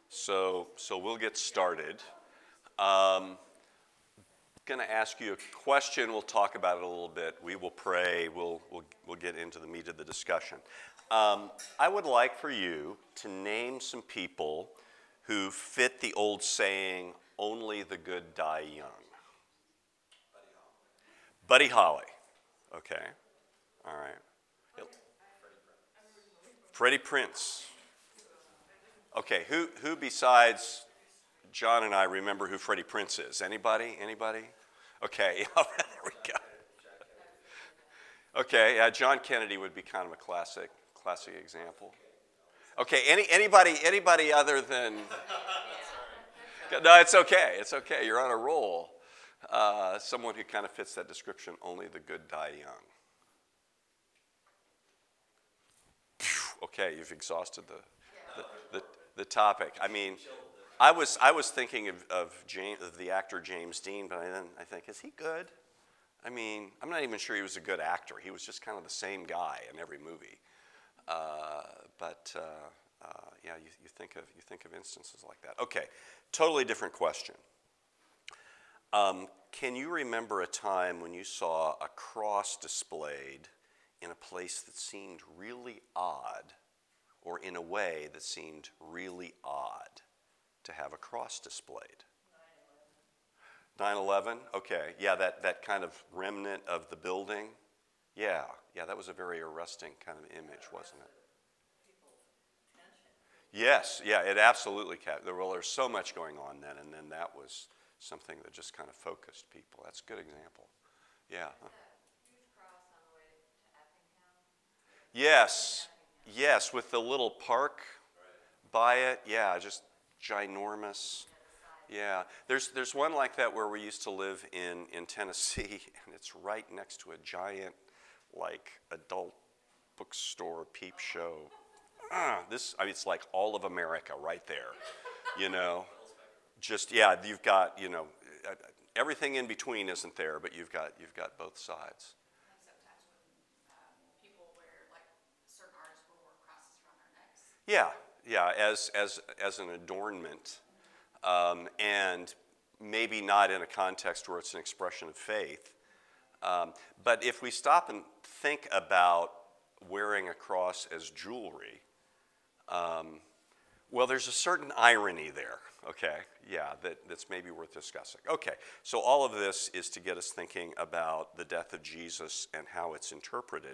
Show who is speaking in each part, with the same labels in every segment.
Speaker 1: So we'll get started. Um, going to ask you a question. We'll talk about it a little bit. We will pray. We'll get into the meat of the discussion. I would like for you to name some people who fit the old saying, "Only the good die young." Buddy Holly. Okay. All right. Freddie Prinze. Okay. Who besides John and I remember who Freddie Prinze is? Anybody? Anybody? Okay. All right, there we go. Okay. John Kennedy would be kind of a classic example. Okay. Anybody other than? No, it's okay. It's okay. You're on a roll. Someone who kind of fits that description. Only the good die young. Okay, you've exhausted the topic. I mean, I was thinking of the actor James Dean, but then I think, is he good? I mean, I'm not even sure he was a good actor. He was just kind of the same guy in every movie. Yeah, you think of instances like that. Okay, totally different question. Can you remember a time when you saw a cross displayed in a place that seemed really odd, or in a way that seemed really odd to have a cross displayed? 9/11? Okay, yeah, that kind of remnant of the building. Yeah, that was a very arresting kind of image, wasn't it? Yes, yeah, it absolutely captured. Well, there's so much going on then, and then that was something that just kind of focused people. That's a good example. Yeah. Yes, with the little park by it. Yeah, just ginormous. Yeah, there's one like that where we used to live in Tennessee, and it's right next to a giant, like, adult bookstore peep show. It's like all of America right there, you know. Just you've got everything in between isn't there, but you've got both sides. Yeah, as an adornment, and maybe not in a context where it's an expression of faith. But if we stop and think about wearing a cross as jewelry, well, there's a certain irony there, okay? Yeah, that's maybe worth discussing. Okay, so all of this is to get us thinking about the death of Jesus and how it's interpreted.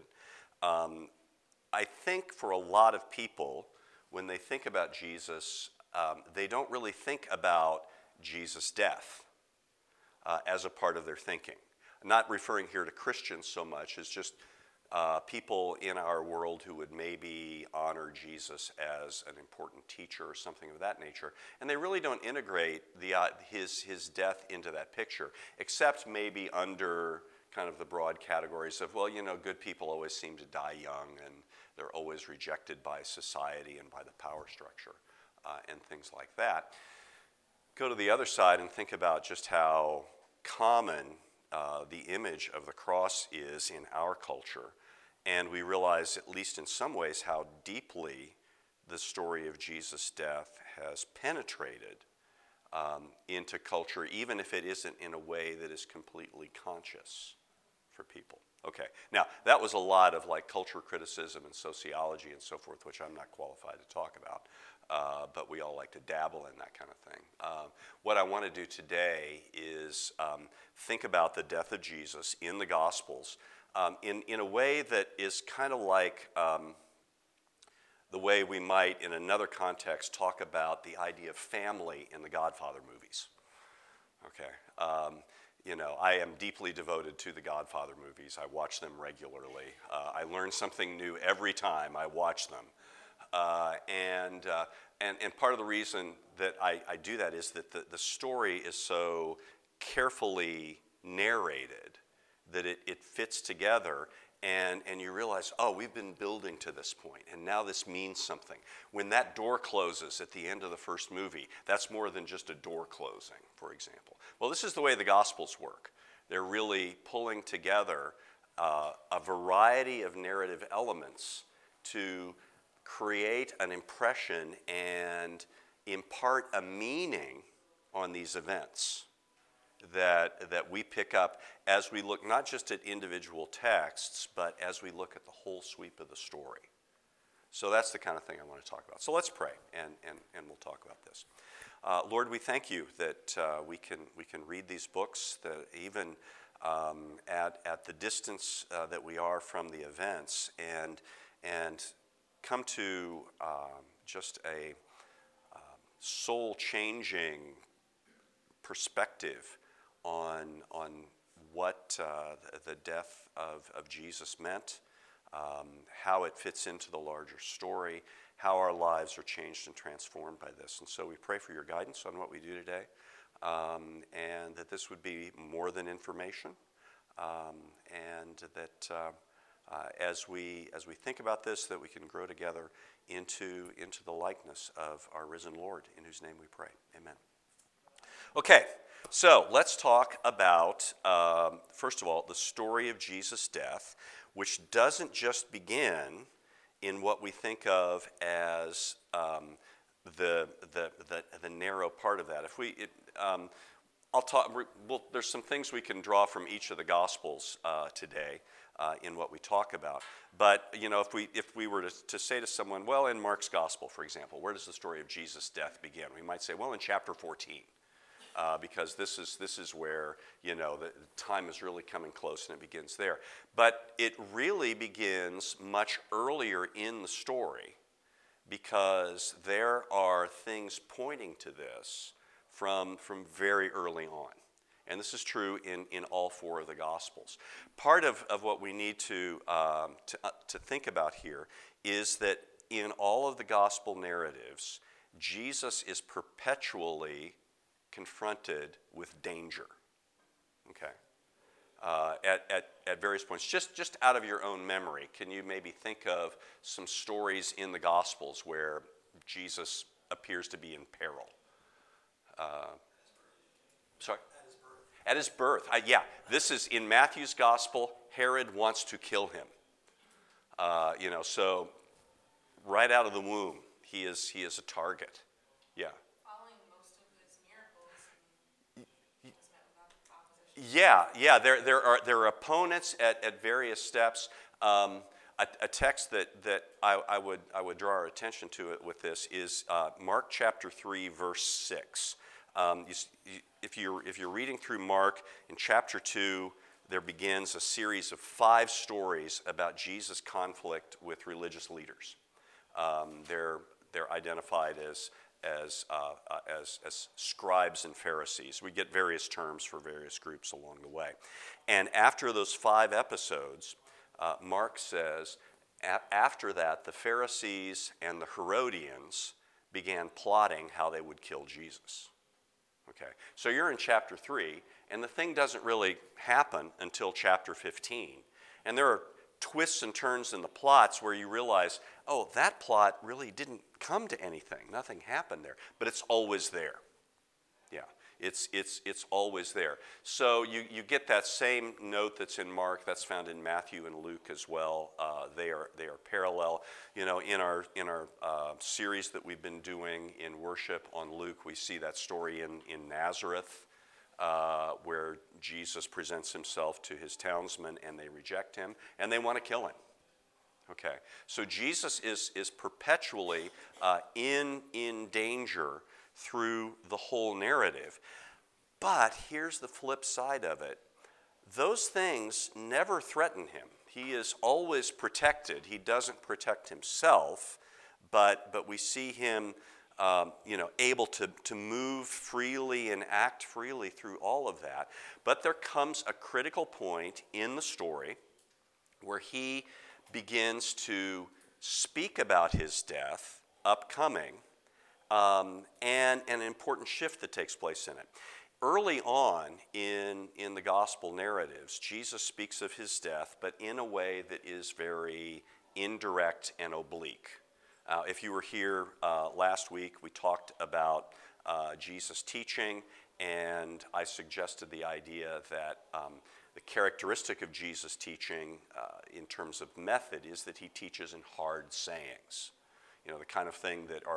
Speaker 1: I think for a lot of people, when they think about Jesus, they don't really think about Jesus' death as a part of their thinking. I'm not referring here to Christians so much as just people in our world who would maybe honor Jesus as an important teacher or something of that nature, and they really don't integrate his death into that picture, except maybe under kind of the broad categories of, well, good people always seem to die young, and they're always rejected by society and by the power structure, and things like that. Go to the other side and think about just how common the image of the cross is in our culture. And we realize, at least in some ways, how deeply the story of Jesus' death has penetrated into culture, even if it isn't in a way that is completely conscious for people. Okay, now that was a lot of like culture criticism and sociology and so forth, which I'm not qualified to talk about, but we all like to dabble in that kind of thing. What I want to do today is think about the death of Jesus in the Gospels in a way that is kind of like the way we might, in another context, talk about the idea of family in the Godfather movies. Okay. I am deeply devoted to the Godfather movies. I watch them regularly. I learn something new every time I watch them. And part of the reason that I do that is that the story is so carefully narrated that it fits together, and you realize, oh, we've been building to this point, and now this means something. When that door closes at the end of the first movie, that's more than just a door closing, for example. Well, this is the way the Gospels work. They're really pulling together a variety of narrative elements to create an impression and impart a meaning on these events that we pick up as we look not just at individual texts, but as we look at the whole sweep of the story. So that's the kind of thing I want to talk about. So let's pray, and we'll talk about this. Lord, we thank you that we can read these books, that even at the distance that we are from the events, and come to just a soul-changing perspective on what the death of Jesus meant, how it fits into the larger story, how our lives are changed and transformed by this. And so we pray for your guidance on what we do today, and that this would be more than information, and that as we think about this, that we can grow together into the likeness of our risen Lord, in whose name we pray. Amen. Okay, so let's talk about, first of all, the story of Jesus' death, which doesn't just begin in what we think of as the narrow part of that. There's some things we can draw from each of the Gospels today in what we talk about. But if we were to say to someone, well, in Mark's Gospel, for example, where does the story of Jesus' death begin? We might say, well, in chapter 14. Because this is where the time is really coming close, and it begins there. But it really begins much earlier in the story, because there are things pointing to this from very early on. And this is true in all four of the Gospels. Part of what we need to think about here is that in all of the Gospel narratives, Jesus is perpetually confronted with danger, okay? At various points. Just out of your own memory, can you maybe think of some stories in the Gospels where Jesus appears to be in peril? Sorry? At his birth. Yeah, this is in Matthew's Gospel. Herod wants to kill him. So right out of the womb, he is a target. Yeah. Yeah. There are opponents at various steps. A text that I would draw our attention to it with this is Mark chapter 3, verse 6. If you're reading through Mark, in chapter 2, there begins a series of 5 stories about Jesus' conflict with religious leaders. They're identified as scribes and Pharisees. We get various terms for various groups along the way. And after those 5 episodes, Mark says, after that, the Pharisees and the Herodians began plotting how they would kill Jesus. Okay, so you're in chapter 3, and the thing doesn't really happen until chapter 15. And there are twists and turns in the plots where you realize, oh, that plot really didn't come to anything. Nothing happened there, but it's always there. Yeah, it's always there. So you get that same note that's in Mark, that's found in Matthew and Luke as well. They are parallel. In our series that we've been doing in worship on Luke, we see that story in Nazareth, where Jesus presents himself to his townsmen and they reject him and they want to kill him. Okay, so Jesus is perpetually in danger through the whole narrative. But here's the flip side of it. Those things never threaten him. He is always protected. He doesn't protect himself, but we see him able to move freely and act freely through all of that. But there comes a critical point in the story where he begins to speak about his death upcoming, and an important shift that takes place in it. Early on in the gospel narratives, Jesus speaks of his death, but in a way that is very indirect and oblique. If you were here last week, we talked about Jesus' teaching, and I suggested the idea that the characteristic of Jesus' teaching in terms of method is that he teaches in hard sayings. The kind of thing that are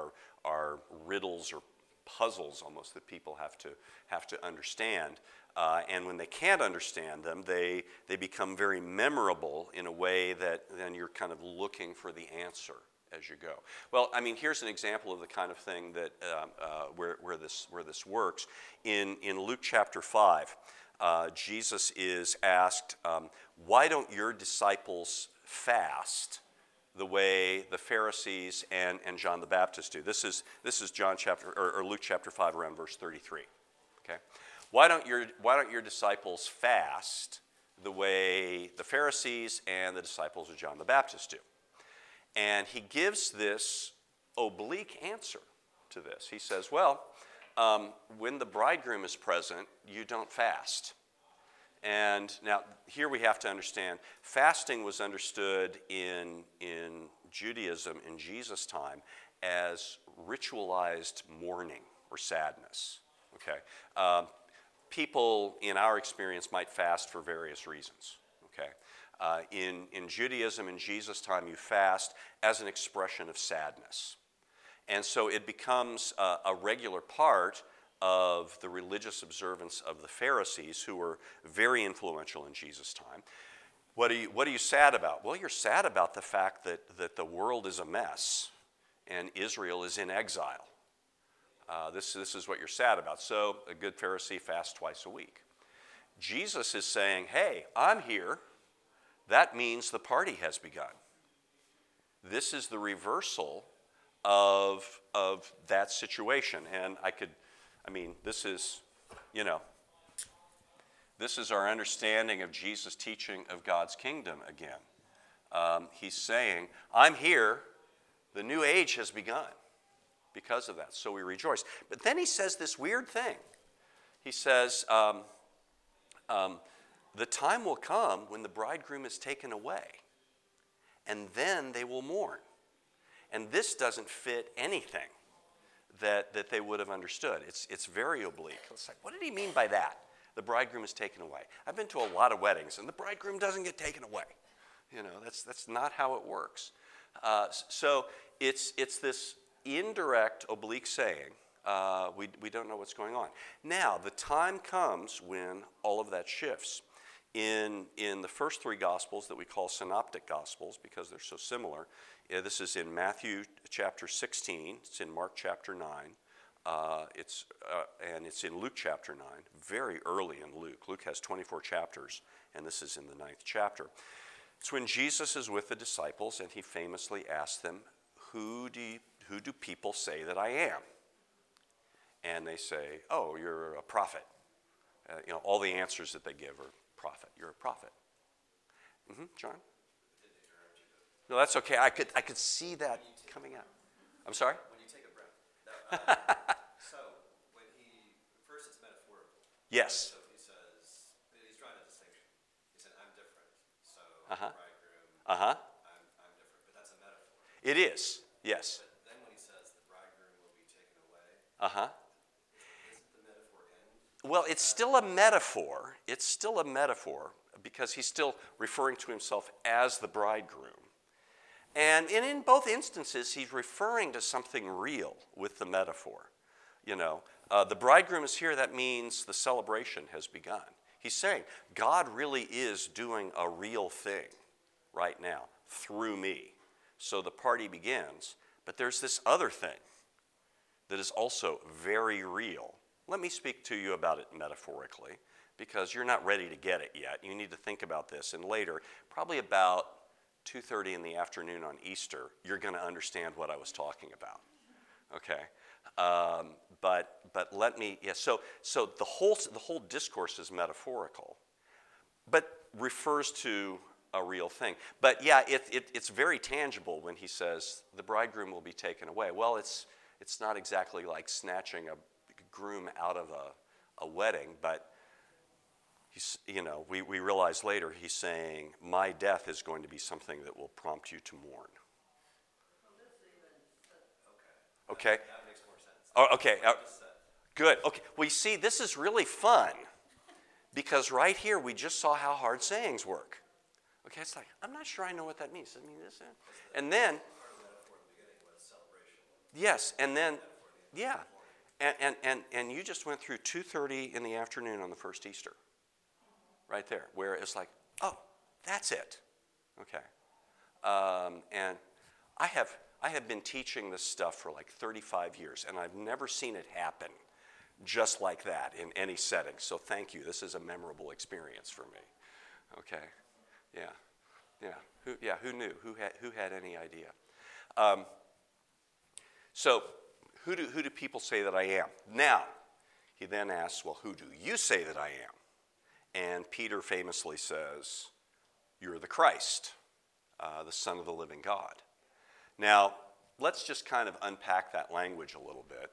Speaker 1: are riddles or puzzles almost that people have to understand. And when they can't understand them, they become very memorable in a way that then you're kind of looking for the answer as you go. Well, I mean, here's an example of the kind of thing that where this works. In Luke chapter 5, Jesus is asked, "Why don't your disciples fast the way the Pharisees and John the Baptist do?" This is John chapter or Luke chapter 5, around verse 33. Okay, why don't your disciples fast the way the Pharisees and the disciples of John the Baptist do? And he gives this oblique answer to this. He says, well, when the bridegroom is present, you don't fast. And now here we have to understand, fasting was understood in Judaism in Jesus' time as ritualized mourning or sadness. Okay, people in our experience might fast for various reasons. Okay, in Judaism in Jesus' time, you fast as an expression of sadness, and so it becomes a regular part of the religious observance of the Pharisees, who were very influential in Jesus' time. What are you sad about? Well, you're sad about the fact that the world is a mess and Israel is in exile. This is what you're sad about. So a good Pharisee fasts twice a week. Jesus is saying, hey, I'm here. That means the party has begun. This is the reversal of that situation. And this is, this is our understanding of Jesus' teaching of God's kingdom again. He's saying, I'm here, the new age has begun because of that, so we rejoice. But then he says this weird thing. He says, the time will come when the bridegroom is taken away, and then they will mourn. And this doesn't fit anything that they would have understood. It's very oblique. It's like, what did he mean by that? The bridegroom is taken away. I've been to a lot of weddings, and the bridegroom doesn't get taken away. That's not how it works. So it's this indirect, oblique saying. We don't know what's going on. Now, the time comes when all of that shifts. In the first three Gospels that we call synoptic Gospels, because they're so similar, this is in Matthew chapter 16, it's in Mark chapter 9, and it's in Luke chapter 9, very early in Luke. Luke has 24 chapters, and this is in the 9th chapter. It's when Jesus is with the disciples, and he famously asks them, who do people say that I am? And they say, oh, you're a prophet. All the answers that they give are prophet. You're a prophet. John? No, that's okay. I could see that coming out. I'm sorry?
Speaker 2: When you take a breath. So, first it's metaphorical.
Speaker 1: Yes.
Speaker 2: So he says, he's drawing a distinction. He said, I'm different. So, bridegroom, I'm different. But that's a metaphor.
Speaker 1: It is, yes.
Speaker 2: But then when he says the bridegroom will be taken away, isn't the metaphor end?
Speaker 1: Well, it's still a metaphor. It's still a metaphor because he's still referring to himself as the bridegroom. And in both instances, he's referring to something real with the metaphor. The bridegroom is here. That means the celebration has begun. He's saying, God really is doing a real thing right now through me. So the party begins. But there's this other thing that is also very real. Let me speak to you about it metaphorically, because you're not ready to get it yet. You need to think about this. And later, probably about 2:30 in the afternoon on Easter, you're going to understand what I was talking about. Okay? But let me, so the whole discourse is metaphorical, but refers to a real thing. But it's very tangible when he says the bridegroom will be taken away. Well, it's not exactly like snatching a groom out of a wedding, but we realize later he's saying, my death is going to be something that will prompt you to mourn. Okay?
Speaker 2: That makes more sense.
Speaker 1: Oh, okay. Good. Okay. Well, you see, this is really fun because right here we just saw how hard sayings work. Okay, it's like, I'm not sure I know what that means. I mean, this, and then, Yes, and then, yeah. And you just went through 2:30 in the afternoon on the first Easter. Right there, where it's like, oh, that's it. Okay. And I have been teaching this stuff for like 35 years, and I've never seen it happen just like that in any setting. So thank you. This is a memorable experience for me. Okay. Yeah. Who knew? Who had any idea? So who do people say that I am? Now, he then asks, well, who do you say that I am? And Peter famously says, you're the Christ, the Son of the living God. Now, let's just kind of unpack that language a little bit.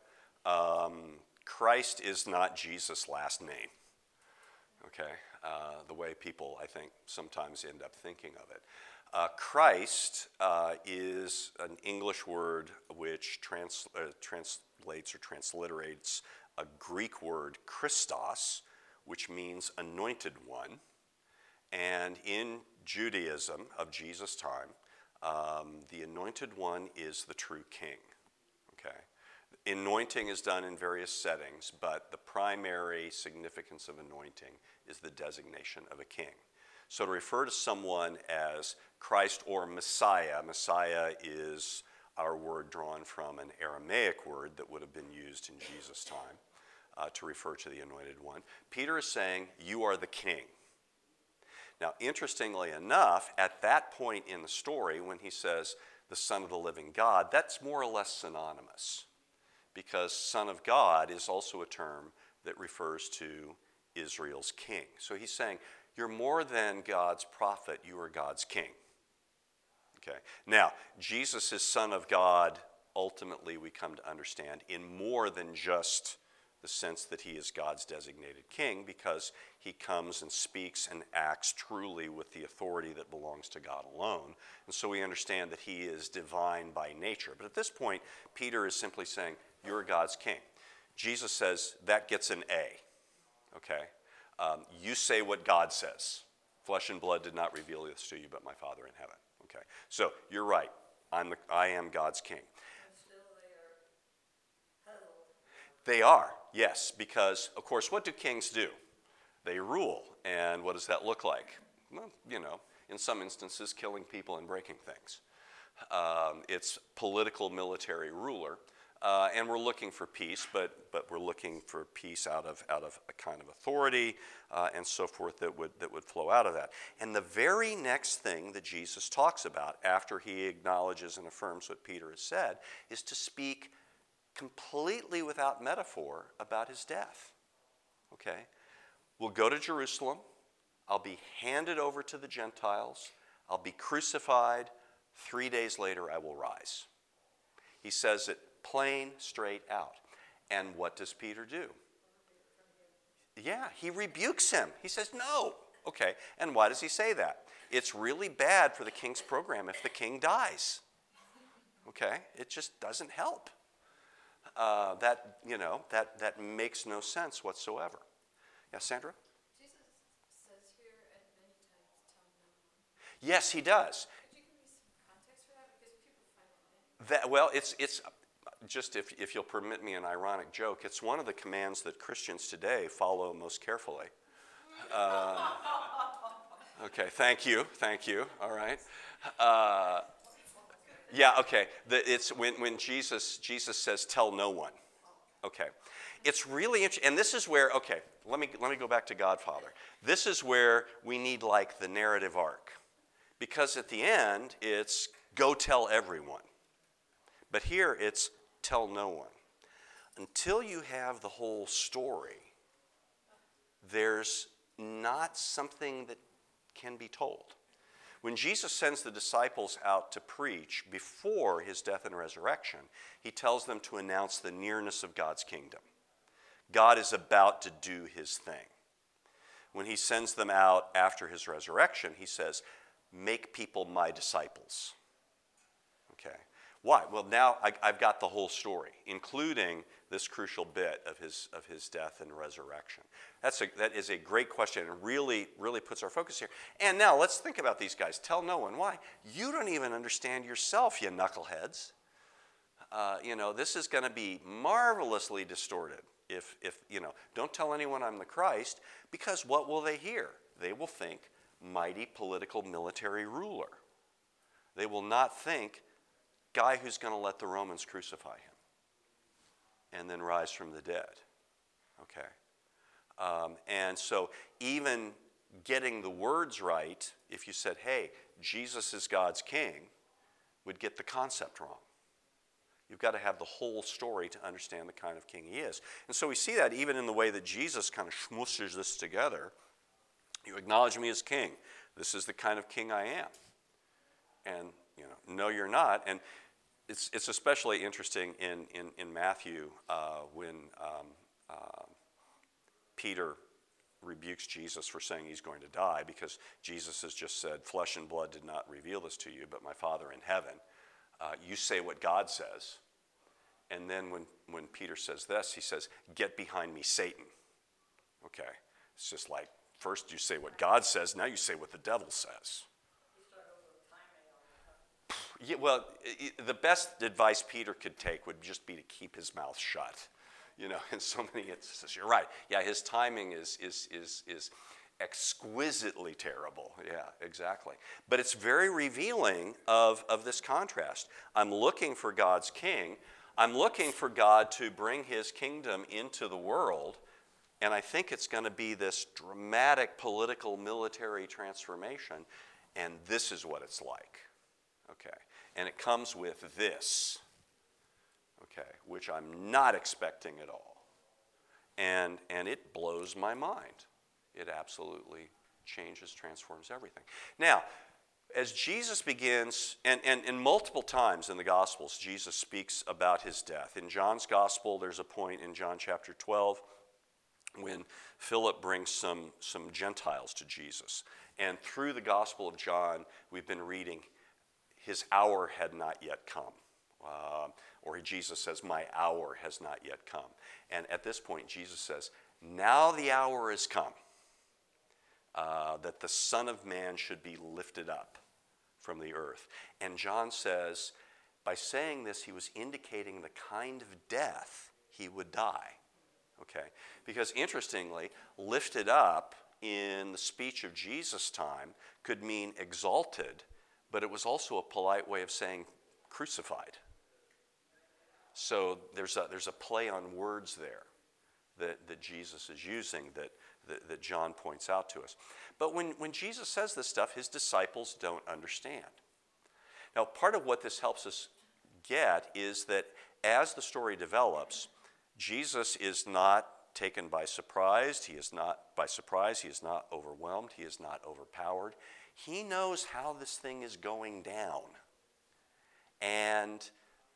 Speaker 1: Christ is not Jesus' last name, okay? The way people, I think, sometimes end up thinking of it. Christ is an English word which translates or transliterates a Greek word, Christos, which means anointed one. And in Judaism of Jesus' time, the anointed one is the true king. Okay? Anointing is done in various settings, but the primary significance of anointing is the designation of a king. So to refer to someone as Christ or Messiah, Messiah is our word drawn from an Aramaic word that would have been used in Jesus' time. To refer to the anointed one. Peter is saying, you are the king. Now, interestingly enough, at that point in the story, when he says the Son of the living God, that's more or less synonymous, because Son of God is also a term that refers to Israel's king. So he's saying, you're more than God's prophet, you are God's king. Okay. Now, Jesus is Son of God, ultimately we come to understand, in more than just the sense that he is God's designated king, because he comes and speaks and acts truly with the authority that belongs to God alone. And so we understand that he is divine by nature. But at this point, Peter is simply saying, you're God's king. Jesus says, that gets an A. Okay? You say what God says. Flesh and blood did not reveal this to you, but my Father in heaven. Okay? So you're right. I am God's king. They are, yes, because, of course, what do kings do? They rule. And what does that look like? Well, in some instances, killing people and breaking things. It's political military ruler. And we're looking for peace, but we're looking for peace out of a kind of authority and so forth that would flow out of that. And the very next thing that Jesus talks about after he acknowledges and affirms what Peter has said is to speak completely without metaphor about his death. Okay? We'll go to Jerusalem. I'll be handed over to the Gentiles. I'll be crucified. 3 days later, I will rise. He says it plain, straight out. And what does Peter do? Yeah, he rebukes him. He says, no. Okay, and why does he say that? It's really bad for the king's program if the king dies. Okay, it just doesn't help. That makes no sense whatsoever. Yeah, Sandra?
Speaker 3: Jesus says here at many times, tell no one.
Speaker 1: Yes, he does.
Speaker 3: Could you give me some context for that? Because people find it.
Speaker 1: Well, it's just if you'll permit me an ironic joke, it's one of the commands that Christians today follow most carefully. Okay, thank you. All right. Yeah, okay. It's when Jesus says, "Tell no one." Okay, it's really interesting, and this is where. Okay, let me go back to Godfather. This is where we need like the narrative arc, because at the end it's go tell everyone, but here it's tell no one. Until you have the whole story, there's not something that can be told. When Jesus sends the disciples out to preach before his death and resurrection, he tells them to announce the nearness of God's kingdom. God is about to do his thing. When he sends them out after his resurrection, he says, make people my disciples. Okay. Why? Well, now I've got the whole story, including this crucial bit of his death and resurrection. That is a great question and really puts our focus here. And now let's think about these guys. Tell no one. Why? You don't even understand yourself, you knuckleheads. this is going to be marvelously distorted. If don't tell anyone I'm the Christ, because what will they hear? They will think mighty political military ruler. They will not think guy who's going to let the Romans crucify him and then rise from the dead. Okay? And so even getting the words right, if you said, hey, Jesus is God's king, would get the concept wrong. You've got to have the whole story to understand the kind of king he is. And so we see that even in the way that Jesus kind of smooshes this together. You acknowledge me as king. This is the kind of king I am. And, no, you're not. And it's especially interesting in Matthew when Peter rebukes Jesus for saying he's going to die, because Jesus has just said, flesh and blood did not reveal this to you, but my Father in heaven. You say what God says. And then when Peter says this, he says, get behind me, Satan. Okay? It's just like, first you say what God says, now you say what the devil says. Yeah, well, the best advice Peter could take would just be to keep his mouth shut. In so many instances, you're right. Yeah, his timing is exquisitely terrible. Yeah, exactly. But it's very revealing of this contrast. I'm looking for God's king. I'm looking for God to bring his kingdom into the world. And I think it's going to be this dramatic political military transformation. And this is what it's like. Okay. And it comes with this. Okay. Which I'm not expecting at all. And it blows my mind. It absolutely changes, transforms everything. Now, as Jesus begins, and multiple times in the Gospels, Jesus speaks about his death. In John's Gospel, there's a point in John chapter 12 when Philip brings some Gentiles to Jesus. And through the Gospel of John, we've been reading, his hour had not yet come. Or Jesus says, my hour has not yet come. And at this point, Jesus says, now the hour has come. That the Son of Man should be lifted up from the earth. And John says, by saying this, he was indicating the kind of death he would die. Okay? Because interestingly, lifted up in the speech of Jesus' time could mean exalted, but it was also a polite way of saying crucified. So there's a play on words there that Jesus is using that John points out to us. But when Jesus says this stuff, his disciples don't understand. Now, part of what this helps us get is that as the story develops, Jesus is not taken by surprise. He is not overwhelmed. He is not overpowered. He knows how this thing is going down. And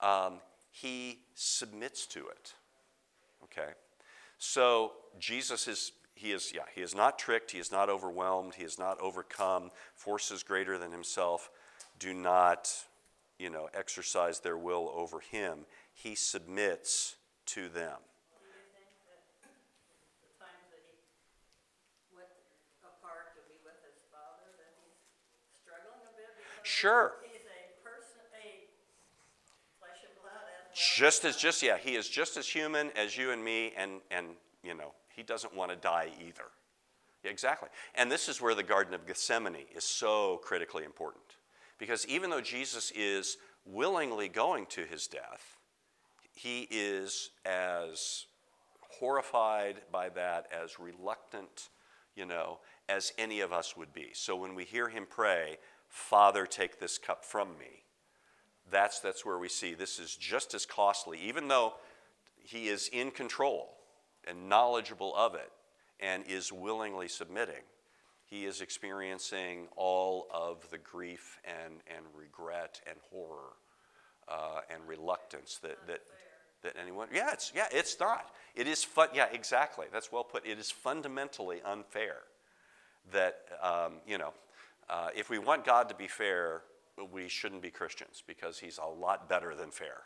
Speaker 1: he submits to it. Okay? So Jesus is not tricked, he is not overwhelmed, he is not overcome. Forces greater than himself do not, exercise their will over him. He submits to them.
Speaker 4: Do you think that the times that he went apart to be with his Father, that he's struggling a bit? Because
Speaker 1: Sure.
Speaker 4: He's a person, a flesh and blood as well.
Speaker 1: He is just as human as you and me, and he doesn't want to die either. Exactly. And this is where the Garden of Gethsemane is so critically important. Because even though Jesus is willingly going to his death, he is as horrified by that, as reluctant, as any of us would be. So when we hear him pray, Father, take this cup from me, that's where we see this is just as costly, even though he is in control and knowledgeable of it and is willingly submitting. He is experiencing all of the grief and regret and horror and reluctance that anyone. It's not. It is fun. Yeah, exactly. That's well put. It is fundamentally unfair that if we want God to be fair, we shouldn't be Christians, because he's a lot better than fair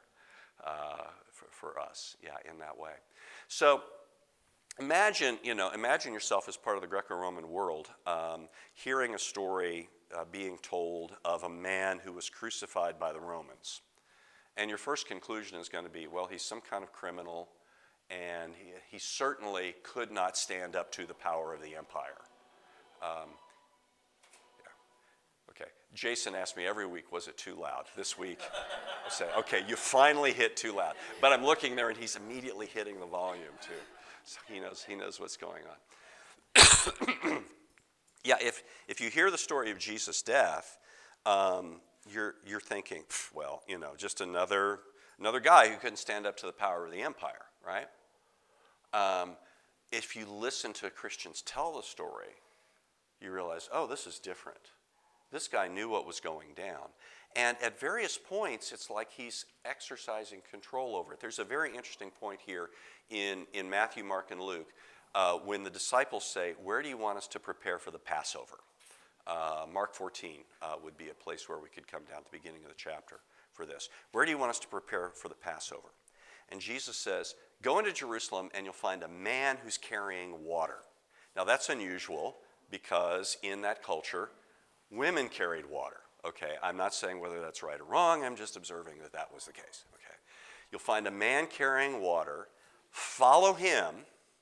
Speaker 1: for us. Yeah, in that way. So. Imagine yourself as part of the Greco-Roman world, hearing a story being told of a man who was crucified by the Romans. And your first conclusion is going to be, well, he's some kind of criminal, and he certainly could not stand up to the power of the empire. Okay, Jason asks me every week, was it too loud? This week, I say, okay, you finally hit too loud. But I'm looking there, and he's immediately hitting the volume, too. So he knows what's going on. Yeah, if you hear the story of Jesus' death, you're thinking, well, just another guy who couldn't stand up to the power of the empire, right? If you listen to Christians tell the story, you realize, oh, this is different. This guy knew what was going down. And at various points, it's like he's exercising control over it. There's a very interesting point here in Matthew, Mark, and Luke when the disciples say, where do you want us to prepare for the Passover? Mark 14 would be a place where we could come down at the beginning of the chapter for this. Where do you want us to prepare for the Passover? And Jesus says, go into Jerusalem and you'll find a man who's carrying water. Now that's unusual because in that culture, women carried water. Okay, I'm not saying whether that's right or wrong. I'm just observing that that was the case. Okay, you'll find a man carrying water. Follow him,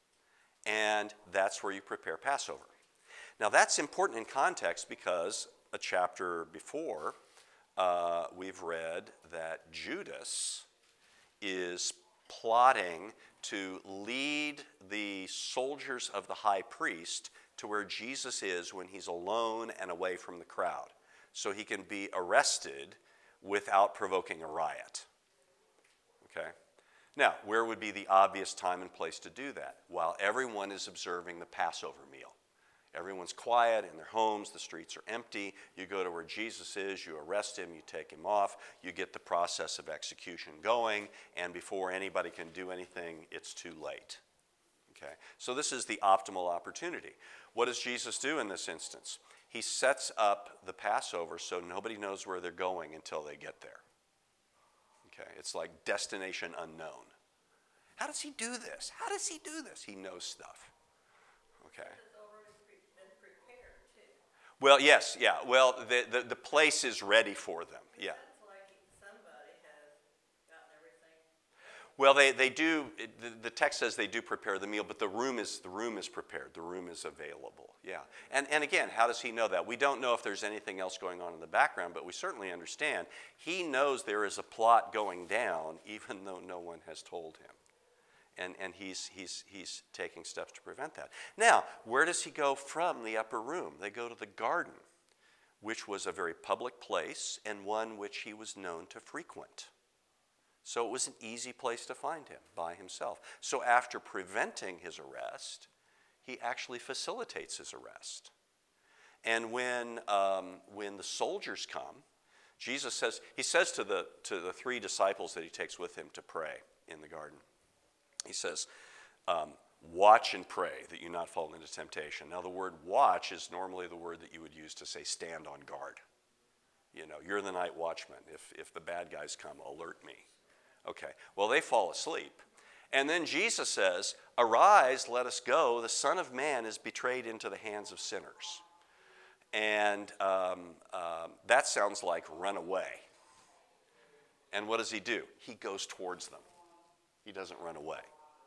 Speaker 1: and that's where you prepare Passover. Now that's important in context because a chapter before we've read that Judas is plotting to lead the soldiers of the high priest to where Jesus is when he's alone and away from the crowd, so he can be arrested without provoking a riot. Okay? Now, where would be the obvious time and place to do that? While everyone is observing the Passover meal. Everyone's quiet in their homes, the streets are empty. You go to where Jesus is, you arrest him, you take him off, you get the process of execution going, and before anybody can do anything, it's too late. Okay? So this is the optimal opportunity. What does Jesus do in this instance? He sets up the Passover so nobody knows where they're going until they get there. Okay? It's like destination unknown. How does he do this? How does he do this? He knows stuff. Okay?
Speaker 4: It's already been prepared, too.
Speaker 1: Well, yes, yeah. Well, the place is ready for them. Yeah.
Speaker 4: Sounds like somebody has gotten everything.
Speaker 1: Well, they do. The text says they do prepare the meal, but the room is prepared. The room is available. Yeah. And again, how does he know that? We don't know if there's anything else going on in the background, but we certainly understand he knows there is a plot going down, even though no one has told him. And he's taking steps to prevent that. Now, where does he go from the upper room? They go to the garden, which was a very public place and one which he was known to frequent. So it was an easy place to find him by himself. So after preventing his arrest, he actually facilitates his arrest. And when the soldiers come, Jesus says to the three disciples that he takes with him to pray in the garden, he says, watch and pray that you not fall into temptation. Now the word watch is normally the word that you would use to say stand on guard. You're the night watchman. If the bad guys come, alert me. Okay, well, they fall asleep. And then Jesus says, arise, let us go. The Son of Man is betrayed into the hands of sinners. And that sounds like run away. And what does he do? He goes towards them. He doesn't run away.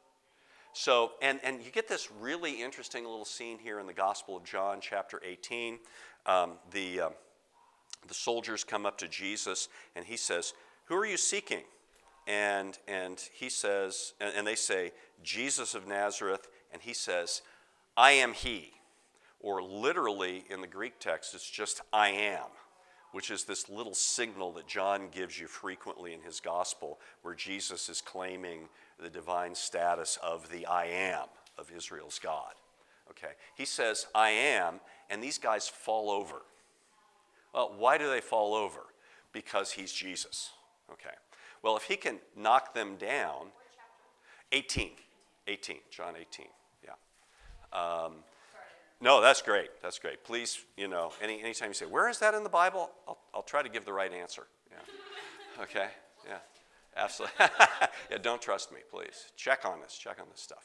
Speaker 1: So, and you get this really interesting little scene here in the Gospel of John, chapter 18. The soldiers come up to Jesus, and he says, who are you seeking? And he says, and they say, Jesus of Nazareth, and he says, I am he. Or literally in the Greek text, it's just I am, which is this little signal that John gives you frequently in his gospel, where Jesus is claiming the divine status of the I am of Israel's God. Okay, he says, I am, and these guys fall over. Well, why do they fall over? Because he's Jesus. Okay. Well, if he can knock them down, 18, John 18, yeah. No, that's great. That's great. Please, anytime you say, where is that in the Bible? I'll try to give the right answer. Yeah. Okay? Yeah. Absolutely. Yeah, don't trust me, please. Check on this stuff.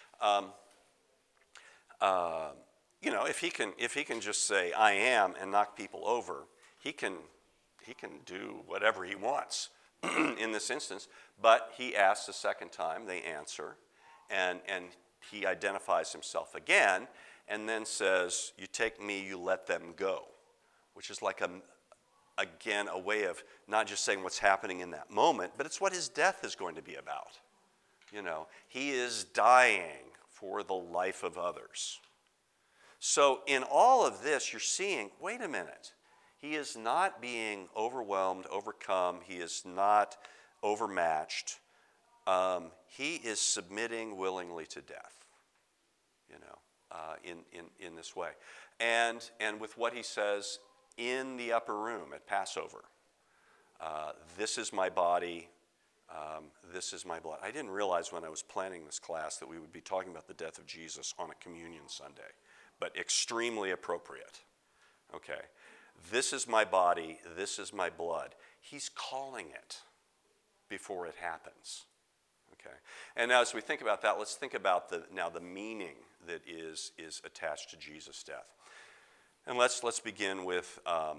Speaker 1: If he can just say, I am, and knock people over, he can do whatever he wants. in this instance, but he asks a second time, they answer, and he identifies himself again, and then says, you take me, you let them go, which is like again, a way of not just saying what's happening in that moment, but it's what his death is going to be about. You know, he is dying for the life of others. So in all of this, you're seeing, wait a minute, he is not being overwhelmed, overcome, he is not overmatched. He is submitting willingly to death, you know, in this way. And with what he says in the upper room at Passover, this is my body, this is my blood. I didn't realize when I was planning this class that we would be talking about the death of Jesus on a communion Sunday, but extremely appropriate, okay? This is my body, this is my blood. He's calling it before it happens, okay? And now as we think about that, let's think about the meaning that is attached to Jesus' death. And let's begin with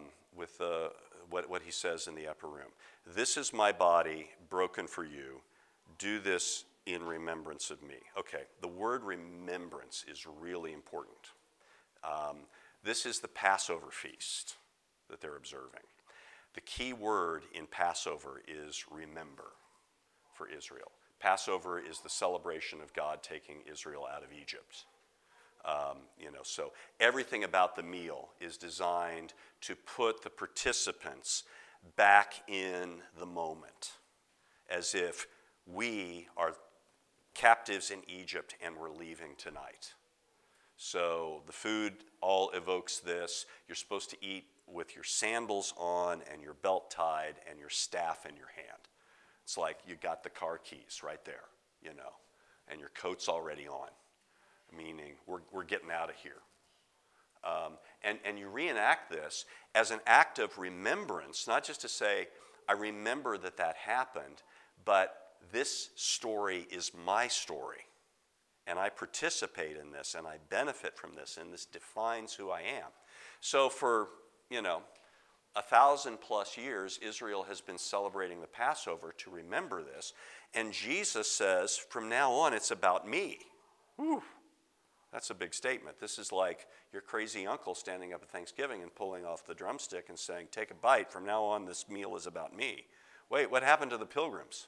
Speaker 1: what he says in the upper room. This is my body broken for you. Do this in remembrance of me. Okay, the word remembrance is really important. This is the Passover feast that they're observing. The key word in Passover is remember for Israel. Passover is the celebration of God taking Israel out of Egypt. So everything about the meal is designed to put the participants back in the moment, as if we are captives in Egypt and we're leaving tonight. So the food all evokes this. You're supposed to eat with your sandals on and your belt tied and your staff in your hand. It's like you got the car keys right there, you know, and your coat's already on, meaning we're getting out of here. And you reenact this as an act of remembrance, not just to say, I remember that happened, but this story is my story. And I participate in this, and I benefit from this, and this defines who I am. So for, 1,000+ years, Israel has been celebrating the Passover to remember this. And Jesus says, from now on, it's about me. Whew. That's a big statement. This is like your crazy uncle standing up at Thanksgiving and pulling off the drumstick and saying, take a bite. From now on, this meal is about me. Wait, what happened to the pilgrims,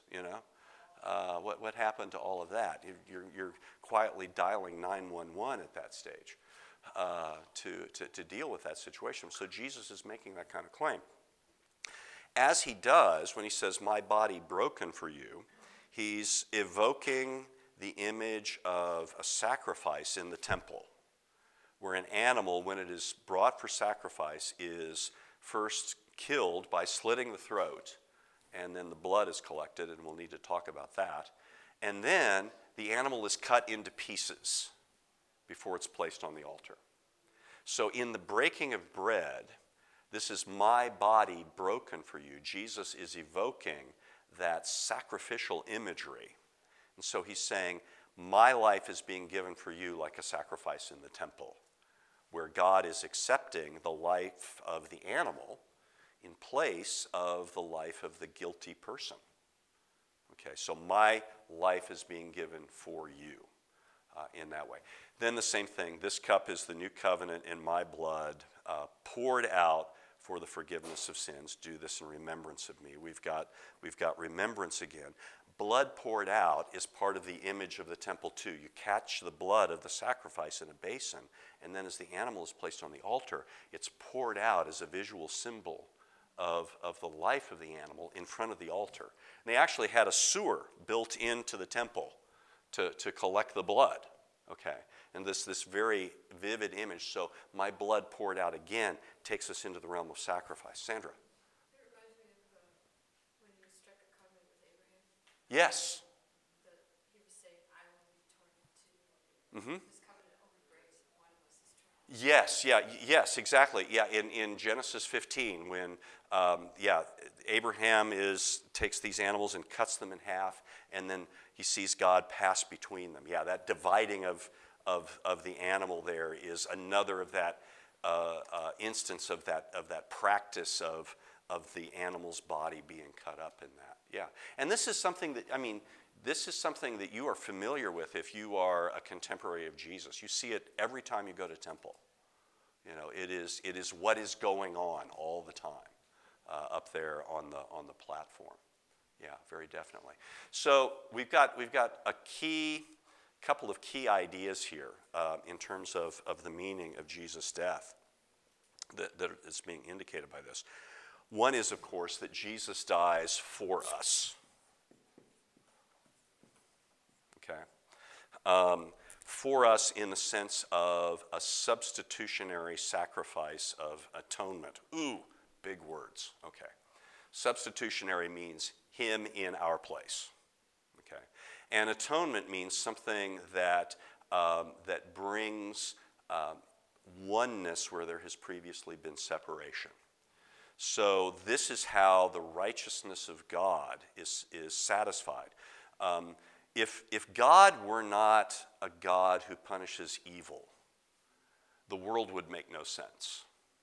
Speaker 1: What happened to all of that? You're quietly dialing 911 at that stage to deal with that situation. So Jesus is making that kind of claim. As he does, when he says, my body broken for you, he's evoking the image of a sacrifice in the temple, where an animal, when it is brought for sacrifice, is first killed by slitting the throat, and then the blood is collected, and we'll need to talk about that. And then the animal is cut into pieces before it's placed on the altar. So in the breaking of bread, this is my body broken for you. Jesus is evoking that sacrificial imagery. And so he's saying, my life is being given for you like a sacrifice in the temple, where God is accepting the life of the animal in place of the life of the guilty person. Okay, so my life is being given for you in that way. Then the same thing, this cup is the new covenant in my blood, poured out for the forgiveness of sins. Do this in remembrance of me. We've got remembrance again. Blood poured out is part of the image of the temple too. You catch the blood of the sacrifice in a basin, and then as the animal is placed on the altar, it's poured out as a visual symbol of the life of the animal in front of the altar. And they actually had a sewer built into the temple to collect the blood, okay? And this very vivid image. So my blood poured out again takes us into the realm of sacrifice. Sandra?
Speaker 3: It reminds me of when he struck a covenant with Abraham.
Speaker 1: Yes.
Speaker 3: He was saying, I will be torn in two. This covenant only breaks if one of us is torn.
Speaker 1: Yes, exactly. Yeah, in Genesis 15, when Abraham takes these animals and cuts them in half, and then he sees God pass between them. Yeah, that dividing of the animal there is another of that instance of that practice of the animal's body being cut up Yeah. And this is something that, this is something that you are familiar with if you are a contemporary of Jesus. You see it every time you go to temple. It is what is going on all the time up there on the platform. Yeah, very definitely. So we've got a couple of key ideas here in terms of the meaning of Jesus' death that is being indicated by this. One is, of course, that Jesus dies for us. Okay? For us in the sense of a substitutionary sacrifice of atonement. Ooh, big words. Okay. Substitutionary means him in our place. Okay. And atonement means something that brings oneness where there has previously been separation. So this is how the righteousness of God is satisfied. If God were not a God who punishes evil, the world would make no sense.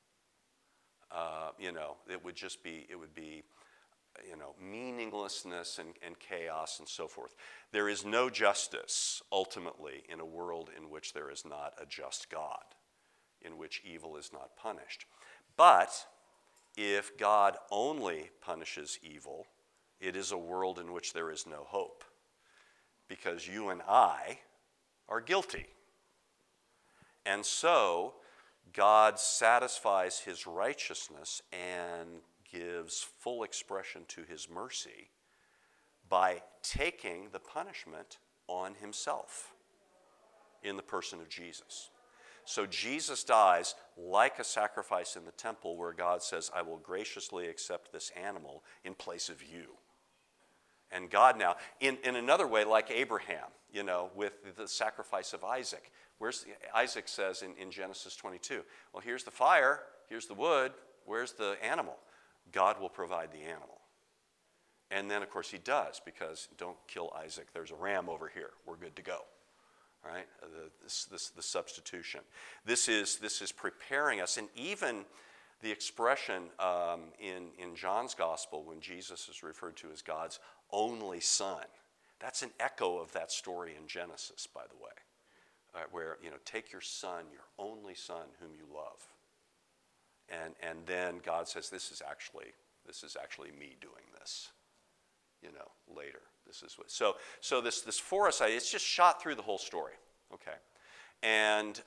Speaker 1: It would be meaninglessness and chaos and so forth. There is no justice, ultimately, in a world in which there is not a just God, in which evil is not punished. But if God only punishes evil, it is a world in which there is no hope, because you and I are guilty. And so God satisfies his righteousness and gives full expression to his mercy by taking the punishment on himself in the person of Jesus. So Jesus dies like a sacrifice in the temple where God says, I will graciously accept this animal in place of you. And God now, in another way, like Abraham, with the sacrifice of Isaac. Isaac says in Genesis 22, well, here's the fire, here's the wood, where's the animal? God will provide the animal. And then, of course, he does, because don't kill Isaac. There's a ram over here. We're good to go. All right? The substitution. This is preparing us. And even the expression in John's gospel when Jesus is referred to as God's only son, that's an echo of that story in Genesis, by the way, where, take your son, your only son whom you love. And then God says, this is actually me doing this, later. This is what, so this for us, it's just shot through the whole story, okay? And,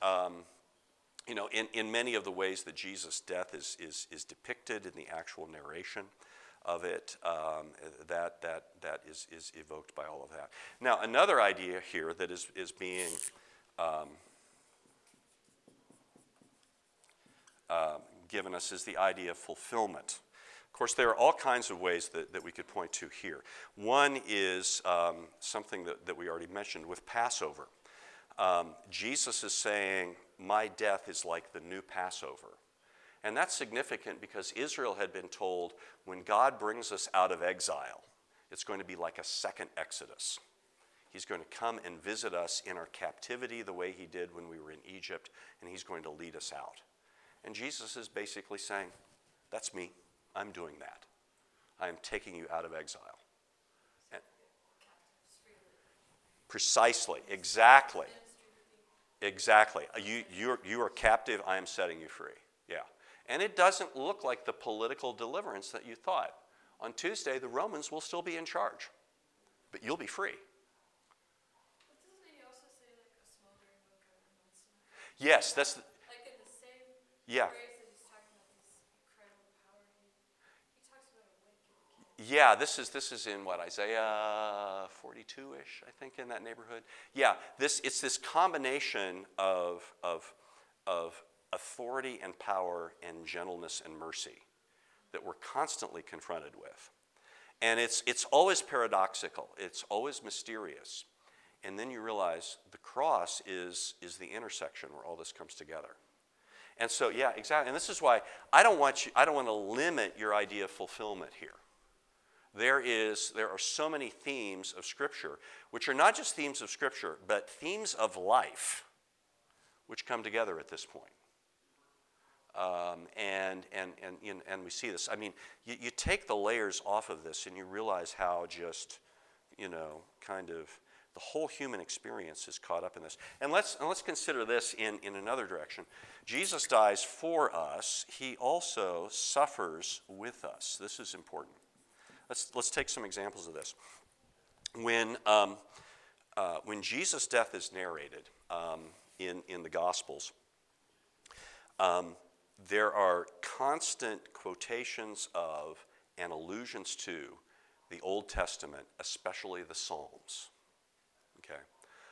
Speaker 1: in many of the ways that Jesus' death is depicted in the actual narration of it, that is evoked by all of that. Now, another idea here that is being given us is the idea of fulfillment. Of course, there are all kinds of ways that we could point to here. One is something that we already mentioned with Passover. Jesus is saying, my death is like the new Passover. And that's significant because Israel had been told, when God brings us out of exile, it's going to be like a second Exodus. He's going to come and visit us in our captivity the way he did when we were in Egypt, and he's going to lead us out. And Jesus is basically saying, that's me. I'm doing that. I am taking you out of exile. And precisely, exactly. Exactly. You are captive, I am setting you free. Yeah. And it doesn't look like the political deliverance that you thought. On Tuesday, the Romans will still be in charge, but you'll be free.
Speaker 3: But doesn't he also say like a smoldering book and stuff?
Speaker 1: Yes, that's
Speaker 3: like in the same
Speaker 1: yeah.
Speaker 3: phrase that he's talking about this incredible power. He talks about a wicked king.
Speaker 1: Yeah, this is in what, Isaiah 42-ish, I think, in that neighborhood. Yeah, it's this combination of authority and power and gentleness and mercy that we're constantly confronted with. And it's always paradoxical. It's always mysterious. And then you realize the cross is the intersection where all this comes together. And so, yeah, exactly. And this is why I don't want to limit your idea of fulfillment here. There are so many themes of Scripture, which are not just themes of Scripture, but themes of life, which come together at this point. And we see this. I mean, you take the layers off of this and you realize how just, kind of the whole human experience is caught up in this. And let's consider this in another direction. Jesus dies for us. He also suffers with us. This is important. Let's take some examples of this. When Jesus' death is narrated in the Gospels, there are constant quotations of and allusions to the Old Testament, especially the Psalms. Okay,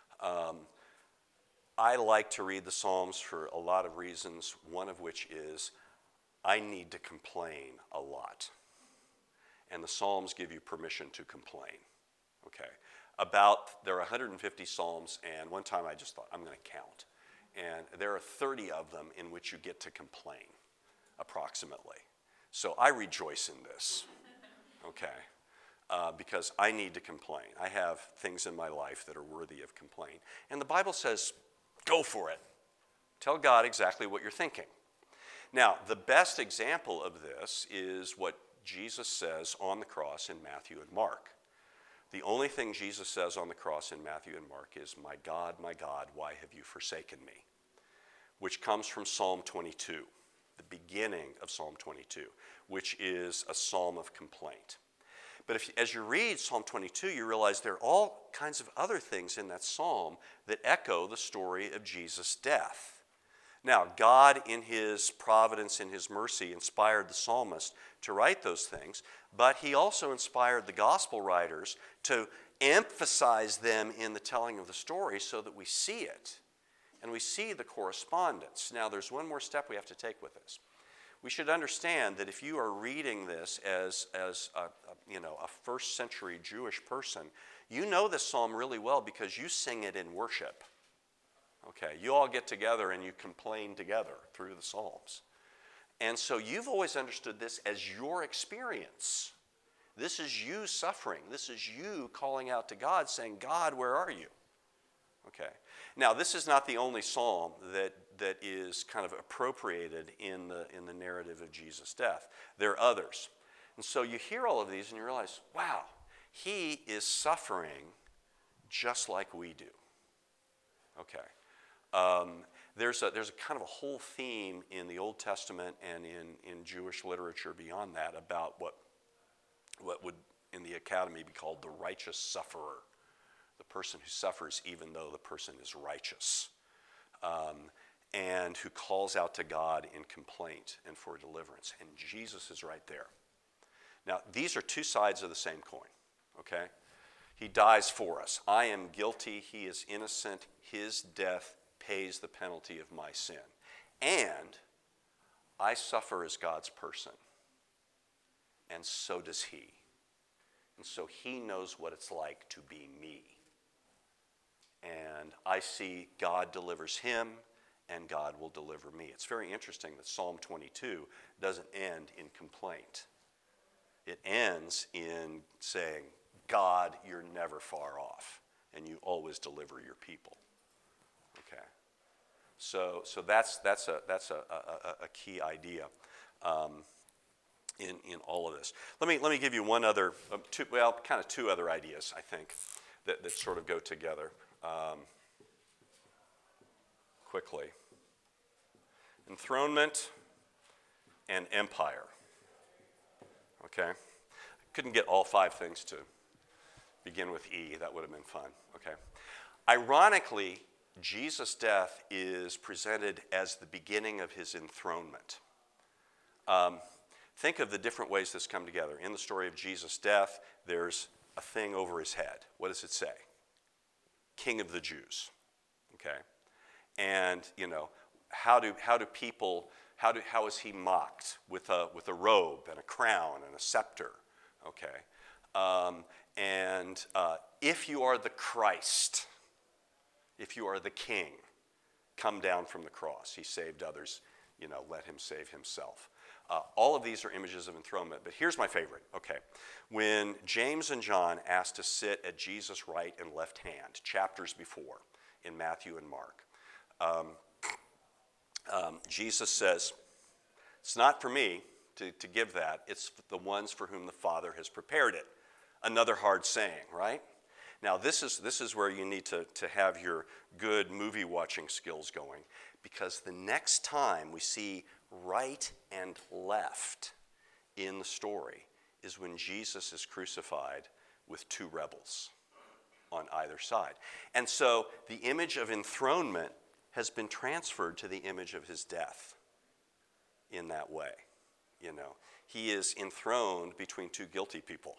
Speaker 1: I like to read the Psalms for a lot of reasons. One of which is I need to complain a lot, and the Psalms give you permission to complain. Okay, there are 150 Psalms, and one time I just thought I'm going to count. And there are 30 of them in which you get to complain, approximately. So I rejoice in this, okay, because I need to complain. I have things in my life that are worthy of complaint. And the Bible says, go for it. Tell God exactly what you're thinking. Now, the best example of this is what Jesus says on the cross in Matthew and Mark. The only thing Jesus says on the cross in Matthew and Mark is, my God, why have you forsaken me? Which comes from Psalm 22, the beginning of Psalm 22, which is a psalm of complaint. But as you read Psalm 22, you realize there are all kinds of other things in that psalm that echo the story of Jesus' death. Now, God, in his providence, in his mercy, inspired the psalmist to write those things, but he also inspired the gospel writers to emphasize them in the telling of the story so that we see it, and we see the correspondence. Now, there's one more step we have to take with this. We should understand that if you are reading this as a first century Jewish person, you know this psalm really well because you sing it in worship. Okay, you all get together and you complain together through the Psalms. And so you've always understood this as your experience. This is you suffering. This is you calling out to God saying, God, where are you? Okay. Now, this is not the only psalm that is kind of appropriated in the narrative of Jesus' death. There are others. And so you hear all of these and you realize, wow, he is suffering just like we do. Okay. There's a kind of a whole theme in the Old Testament and in Jewish literature beyond that about what would in the academy be called the righteous sufferer, the person who suffers even though the person is righteous, and who calls out to God in complaint and for deliverance. And Jesus is right there. Now, these are two sides of the same coin, okay? He dies for us. I am guilty. He is innocent. His death pays the penalty of my sin. And I suffer as God's person. And so does he. And so he knows what it's like to be me. And I see God delivers him, and God will deliver me. It's very interesting that Psalm 22 doesn't end in complaint. It ends in saying, God, you're never far off, and you always deliver your people. Okay, so that's a key idea in all of this. Let me give you one other, two other ideas I think that sort of go together quickly. Enthronement and empire. Okay, couldn't get all five things to begin with E. That would have been fun. Okay. Ironically, Jesus' death is presented as the beginning of his enthronement. Think of the different ways this come together. In the story of Jesus' death, there's a thing over his head. What does it say? King of the Jews. Okay. And how is he mocked with a robe and a crown and a scepter? Okay. If you are the Christ, if you are the King, come down from the cross. He saved others, let him save himself. All of these are images of enthronement, but here's my favorite. Okay, when James and John asked to sit at Jesus' right and left hand, chapters before in Matthew and Mark, Jesus says, It's not for me to give that. It's the ones for whom the Father has prepared it. Another hard saying, right? Now, this is where you need to have your good movie watching skills going, because the next time we see right and left in the story is when Jesus is crucified with two rebels on either side. And so the image of enthronement has been transferred to the image of his death in that way. You know, he is enthroned between two guilty people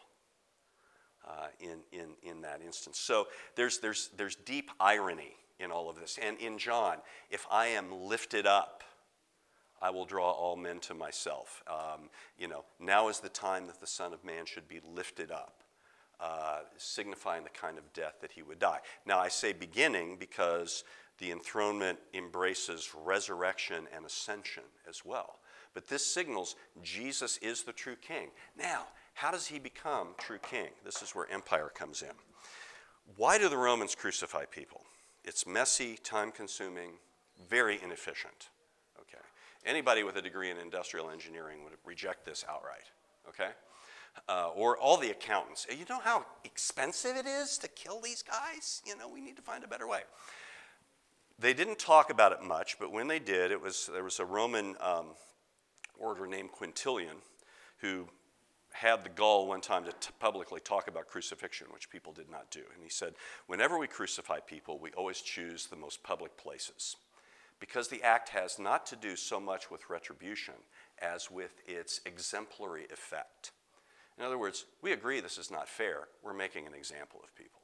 Speaker 1: in that instance. So there's deep irony in all of this. And in John, if I am lifted up, I will draw all men to myself. Now is the time that the Son of Man should be lifted up, signifying the kind of death that he would die. Now, I say beginning because the enthronement embraces resurrection and ascension as well. But this signals Jesus is the true king. Now, how does he become true king? This is where empire comes in. Why do the Romans crucify people? It's messy, time-consuming, very inefficient. Okay. Anybody with a degree in industrial engineering would reject this outright. Okay. Or all the accountants. You know how expensive it is to kill these guys? We need to find a better way. They didn't talk about it much, but when they did, there was a Roman orator named Quintilian who had the gall one time to publicly talk about crucifixion, which people did not do. And he said, whenever we crucify people, we always choose the most public places, because the act has not to do so much with retribution as with its exemplary effect. In other words, we agree this is not fair. We're making an example of people.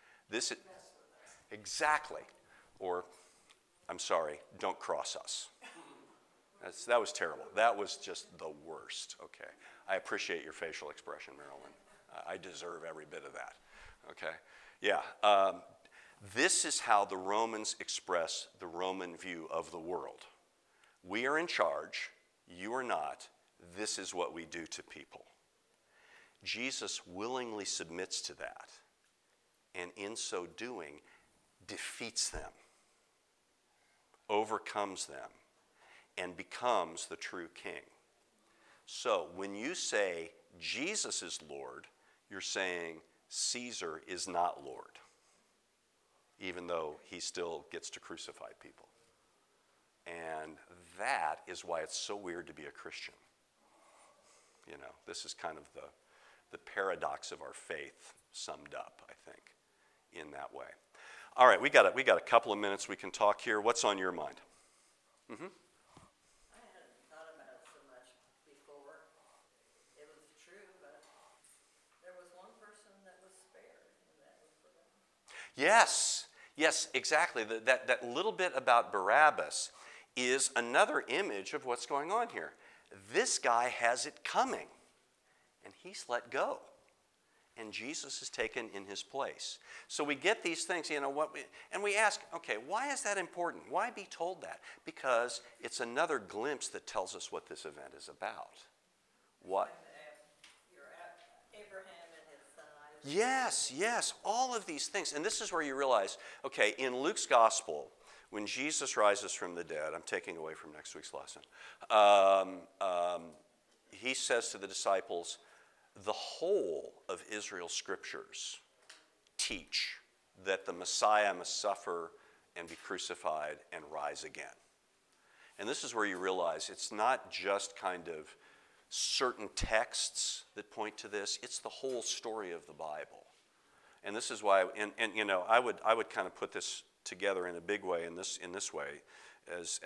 Speaker 1: Exactly. Or, I'm sorry, don't cross us. That was terrible. That was just the worst. Okay. I appreciate your facial expression, Marilyn. I deserve every bit of that. Okay. Yeah. This is how the Romans express the Roman view of the world. We are in charge. You are not. This is what we do to people. Jesus willingly submits to that, and in so doing, defeats them, overcomes them, and becomes the true king. So when you say Jesus is Lord, you're saying Caesar is not Lord, even though he still gets to crucify people. And that is why it's so weird to be a Christian. This is kind of the paradox of our faith summed up, I think, in that way. All right, we got a couple of minutes we can talk here. What's on your mind? Mm-hmm.
Speaker 4: I hadn't thought about it so much before. It was true, but there was one person that was spared, and that was Barabbas.
Speaker 1: Yes, exactly. That little bit about Barabbas is another image of what's going on here. This guy has it coming, and he's let go. And Jesus is taken in his place. So we get these things, and we ask, okay, why is that important? Why be told that? Because it's another glimpse that tells us what this event is about. What?
Speaker 4: Abraham and his son Isaac.
Speaker 1: Yes, all of these things. And this is where you realize, okay, in Luke's gospel, when Jesus rises from the dead, I'm taking away from next week's lesson, he says to the disciples, the whole of Israel's scriptures teach that the Messiah must suffer and be crucified and rise again. And this is where you realize it's not just kind of certain texts that point to this, it's the whole story of the Bible. And this is why, I would kind of put this together in a big way in this way, as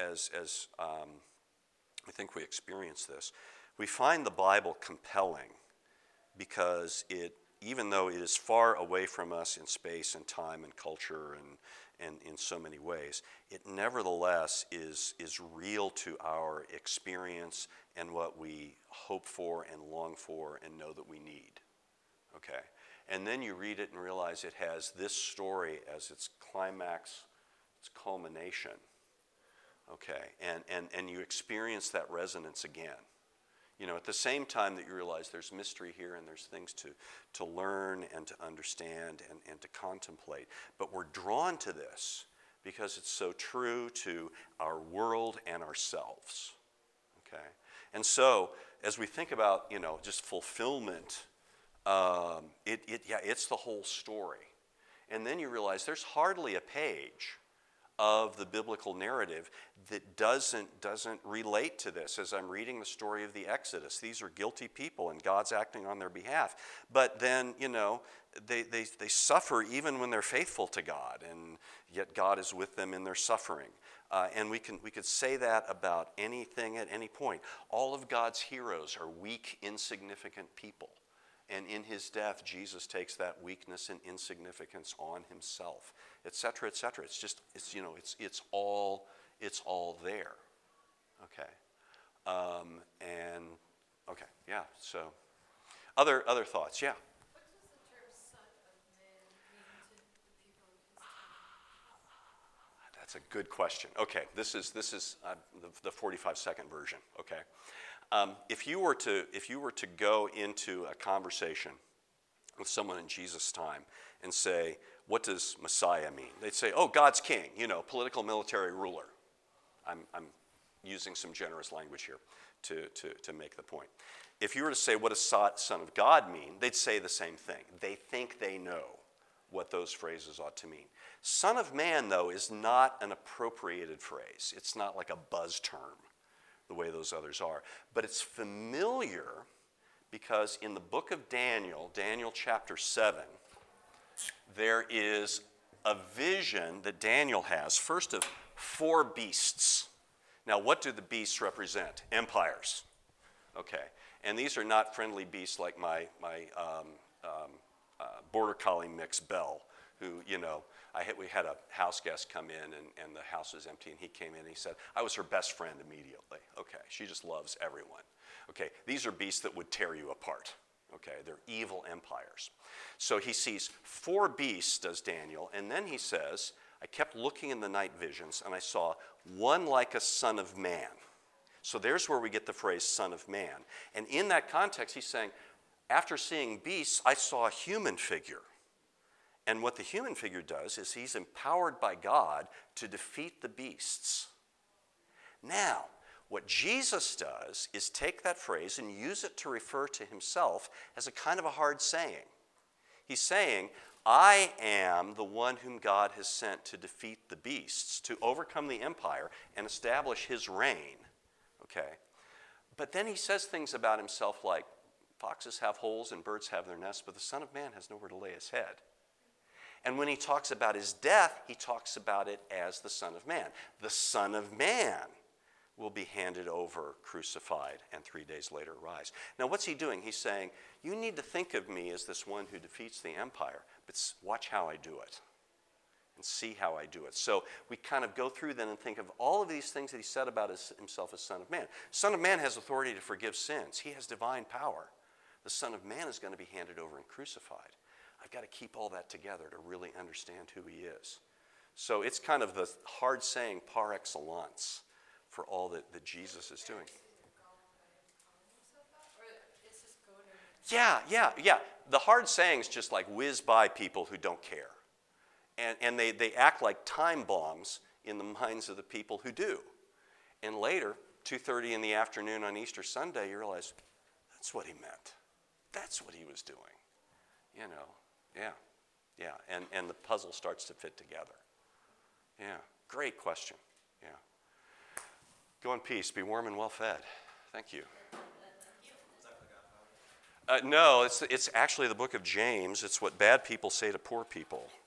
Speaker 1: I think we experience this. We find the Bible compelling because even though it is far away from us in space and time and culture and in so many ways, it nevertheless is real to our experience and what we hope for and long for and know that we need. Okay? And then you read it and realize it has this story as its climax, its culmination. Okay? And you experience that resonance again. At the same time that you realize there's mystery here and there's things to learn and to understand and to contemplate. But we're drawn to this because it's so true to our world and ourselves. Okay? And so, as we think about, just fulfillment, it's the whole story. And then you realize there's hardly a page of the biblical narrative that doesn't relate to this. As I'm reading the story of the Exodus, these are guilty people and God's acting on their behalf. But then, they suffer even when they're faithful to God, and yet God is with them in their suffering. And we could say that about anything at any point. All of God's heroes are weak, insignificant people. And in his death, Jesus takes that weakness and insignificance on himself, et cetera, et cetera. It's all there. Okay. So other thoughts, yeah.
Speaker 3: What does the term Son of Man mean to the people of his time?
Speaker 1: That's a good question. Okay, this is the 45-second version. Okay. If you were to go into a conversation with someone in Jesus' time and say, what does Messiah mean? They'd say, oh, God's king, political military ruler. I'm using some generous language here to make the point. If you were to say, what does Son of God mean? They'd say the same thing. They think they know what those phrases ought to mean. Son of Man, though, is not an appropriated phrase. It's not like a buzz term the way those others are. But it's familiar because in the book of Daniel chapter 7, there is a vision that Daniel has, first of 4 beasts. Now, what do the beasts represent? Empires. Okay. And these are not friendly beasts like my border collie mix, Belle, who, we had a house guest come in and the house was empty, and he came in and he said, I was her best friend immediately. Okay, she just loves everyone. Okay, these are beasts that would tear you apart. Okay, they're evil empires. So he sees 4 beasts, does Daniel, and then he says, I kept looking in the night visions, and I saw one like a son of man. So there's where we get the phrase son of man. And in that context, he's saying, after seeing beasts, I saw a human figure. And what the human figure does is he's empowered by God to defeat the beasts. Now, what Jesus does is take that phrase and use it to refer to himself as a kind of a hard saying. He's saying, I am the one whom God has sent to defeat the beasts, to overcome the empire and establish his reign. Okay? But then he says things about himself like, foxes have holes and birds have their nests, but the Son of Man has nowhere to lay his head. And when he talks about his death, he talks about it as the Son of Man. The Son of Man will be handed over, crucified, and 3 days later rise. Now, what's he doing? He's saying, you need to think of me as this one who defeats the empire, but watch how I do it and see how I do it. So we kind of go through then and think of all of these things that he said about himself as Son of Man. Son of Man has authority to forgive sins. He has divine power. The Son of Man is going to be handed over and crucified. I've got to keep all that together to really understand who he is. So it's kind of the hard saying par excellence for all that Jesus is doing. Yeah. The hard sayings just like whiz by people who don't care. And they act like time bombs in the minds of the people who do. And later, 2:30 in the afternoon on Easter Sunday, you realize, that's what he meant. That's what he was doing. Yeah. And the puzzle starts to fit together. Yeah, great question. Yeah. Go in peace. Be warm and well fed. Thank you. No, it's actually the book of James. It's what bad people say to poor people.